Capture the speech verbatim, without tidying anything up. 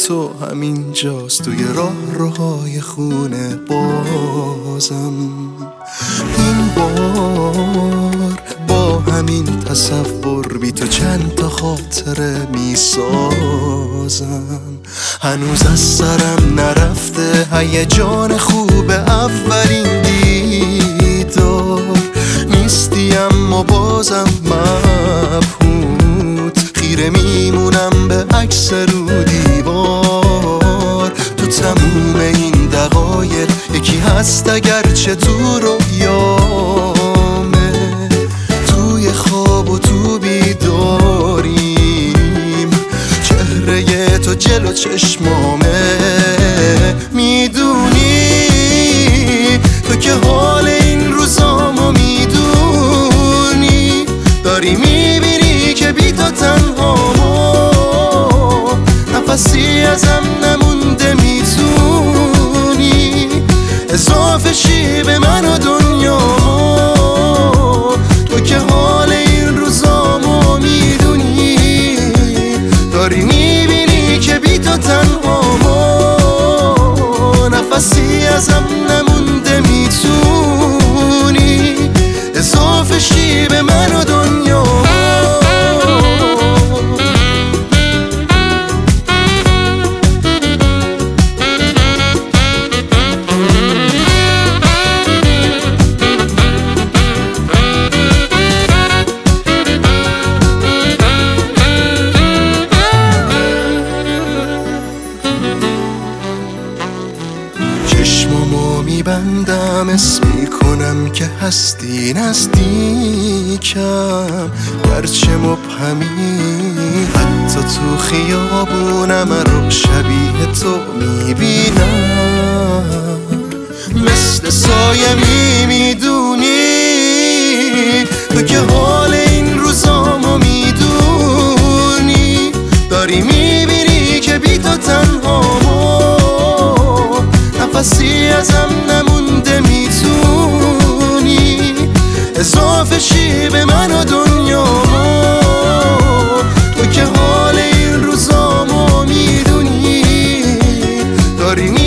تو همین جاست، توی راه روهای خونه بازم. این بار با همین تصور بی تو چند تا خاطره می سازم. هنوز از سرم نرفته هیجان خوب اولین دیدار. نیستی اما بازم مبهوت، خیره میمونم به عکس رو دیوار. تو تموم این دقایق یکی هست اگرچه تو رویامه، توی خواب و تو بیداریم، چهره تو جلو چشمامه. میدونی تو که حال این روزامو میدونی، داری میبینی که بی تو تنهامو، نفسی ازم نمونده. میتونی اضافه شی به من و دنیامو، تو که حال این روزامو میدونی، داری میبینی که بی تو تنهامو، نفسی ازم نمونده. میتونی اضافه شی به من و دنیامو. چشمامو میبندم، اسم میکنم که هستی نزدیکم، گرچه مبهمی. حتی تو خیابونم رو شبیه تو میبینم، مثل سایه میدونی، تو که حال این روزامو میدونی، داری میبینی که بی تو تنهامو، نفسی ازم نمونده. میتونی اضافه شی به من و دنیامو، تو که حال این روزامو میدونی، داری